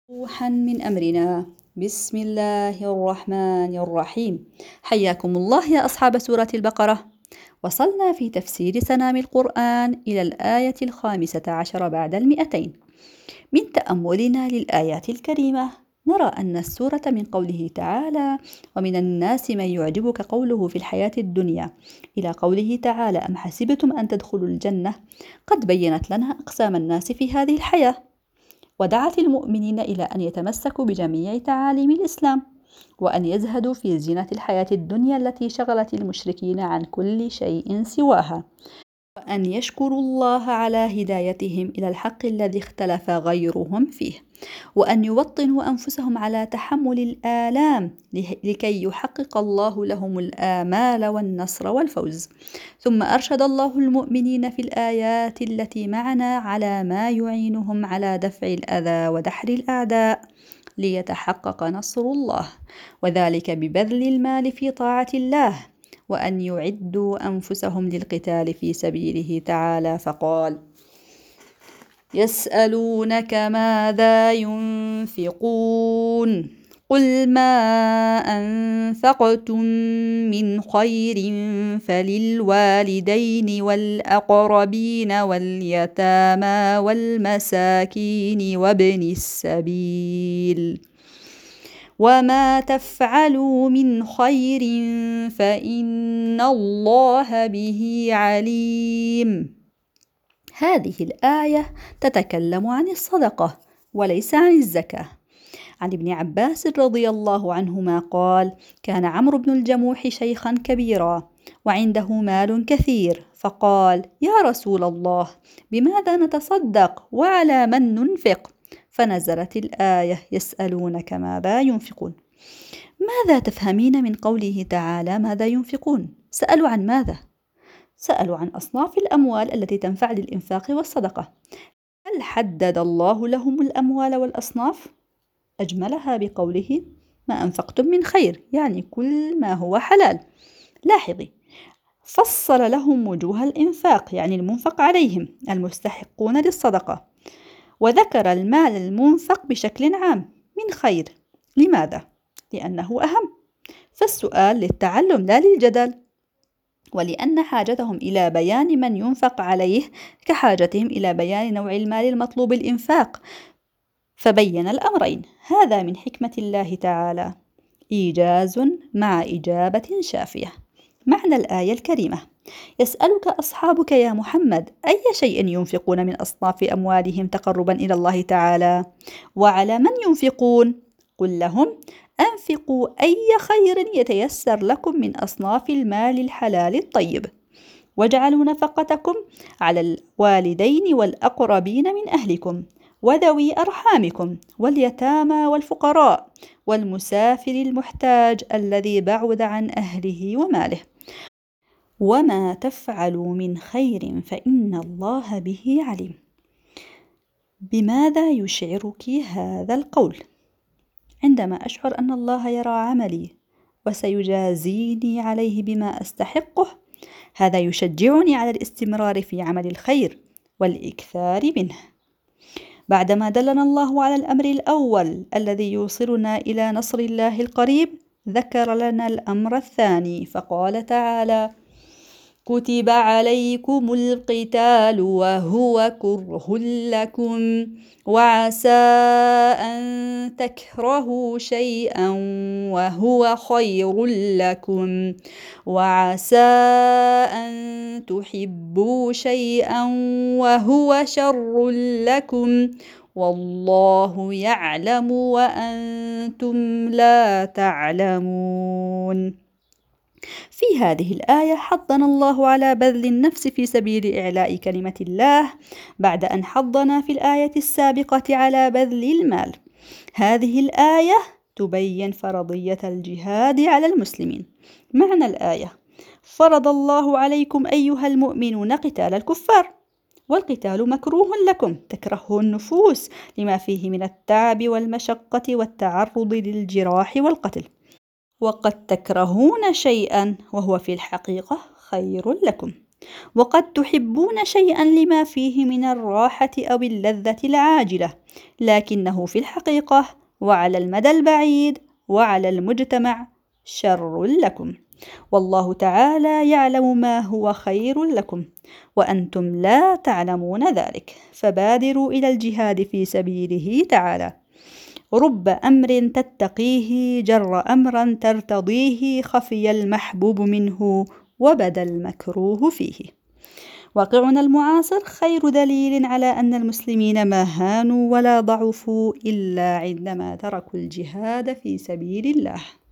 روحا من أمرنا. بسم الله الرحمن الرحيم. حياكم الله يا أصحاب سورة البقرة. وصلنا في تفسير سنام القرآن إلى الآية 15 بعد 200. من تأملنا للآيات الكريمة نرى أن السورة من قوله تعالى: ومن الناس من يعجبك قوله في الحياة الدنيا، إلى قوله تعالى: أم حسبتم أن تدخلوا الجنة، قد بينت لنا أقسام الناس في هذه الحياة، ودعت المؤمنين إلى أن يتمسكوا بجميع تعاليم الإسلام، وأن يزهدوا في زينة الحياة الدنيا التي شغلت المشركين عن كل شيء سواها، وأن يشكروا الله على هدايتهم إلى الحق الذي اختلف غيرهم فيه، وأن يوطنوا أنفسهم على تحمل الآلام لكي يحقق الله لهم الآمال والنصر والفوز. ثم أرشد الله المؤمنين في الآيات التي معنا على ما يعينهم على دفع الأذى ودحر الأعداء ليتحقق نصر الله، وذلك ببذل المال في طاعة الله، وأن يعدوا أنفسهم للقتال في سبيله تعالى، فقال: يسألونك ماذا ينفقون، قل ما أنفقتم من خير فللوالدين والأقربين واليتامى والمساكين وابن السبيل، وما تفعلوا من خير فإن الله به عليم. هذه الآية تتكلم عن الصدقة وليس عن الزكاة. عن ابن عباس رضي الله عنهما قال: كان عمرو بن الجموح شيخا كبيرا وعنده مال كثير، فقال: يا رسول الله، بماذا نتصدق وعلى من ننفق؟ فنزلت الآية: يسألونك ماذا ينفقون. ماذا تفهمين من قوله تعالى ماذا ينفقون؟ سألوا عن ماذا؟ سألوا عن أصناف الأموال التي تنفع للإنفاق والصدقة. هل حدد الله لهم الأموال والأصناف؟ أجملها بقوله: ما أنفقتم من خير، يعني كل ما هو حلال. لاحظي، فصل لهم وجوه الإنفاق، يعني المنفق عليهم المستحقون للصدقة، وذكر المال المنفق بشكل عام من خير. لماذا؟ لأنه أهم، فالسؤال للتعلم لا للجدل، ولأن حاجتهم إلى بيان من ينفق عليه كحاجتهم إلى بيان نوع المال المطلوب الإنفاق، فبين الأمرين. هذا من حكمة الله تعالى، إيجاز مع إجابة شافية. معنى الآية الكريمة: يسألك أصحابك يا محمد أي شيء ينفقون من أصناف أموالهم تقربا إلى الله تعالى، وعلى من ينفقون؟ قل لهم: أنفقوا أي خير يتيسر لكم من أصناف المال الحلال الطيب، واجعلوا نفقتكم على الوالدين والأقربين من أهلكم وذوي أرحامكم واليتامى والفقراء والمسافر المحتاج الذي بعد عن أهله وماله، وما تفعلوا من خير فإن الله به عليم. بماذا يشعرك هذا القول؟ عندما أشعر أن الله يرى عملي وسيجازيني عليه بما أستحقه، هذا يشجعني على الاستمرار في عمل الخير والإكثار منه. بعدما دلنا الله على الأمر الأول الذي يوصلنا إلى نصر الله القريب، ذكر لنا الأمر الثاني، فقال تعالى: كتب عليكم القتال وهو كره لكم، وعسى أن تكرهوا شيئا وهو خير لكم، وعسى أن تحبوا شيئا وهو شر لكم، والله يعلم وأنتم لا تعلمون. في هذه الآية حضنا الله على بذل النفس في سبيل إعلاء كلمة الله، بعد أن حضنا في الآية السابقة على بذل المال. هذه الآية تبين فرضية الجهاد على المسلمين. معنى الآية: فرض الله عليكم أيها المؤمنون قتال الكفار، والقتال مكروه لكم، تكرهه النفوس لما فيه من التعب والمشقة والتعرض للجراح والقتل، وقد تكرهون شيئا وهو في الحقيقة خير لكم. وقد تحبون شيئا لما فيه من الراحة أو اللذة العاجلة، لكنه في الحقيقة وعلى المدى البعيد وعلى المجتمع شر لكم، والله تعالى يعلم ما هو خير لكم وأنتم لا تعلمون ذلك، فبادروا إلى الجهاد في سبيله تعالى. رب أمر تتقيه جر أمرا ترتضيه، خفي المحبوب منه وبدا المكروه فيه. واقعنا المعاصر خير دليل على أن المسلمين ما هانوا ولا ضعفوا إلا عندما تركوا الجهاد في سبيل الله.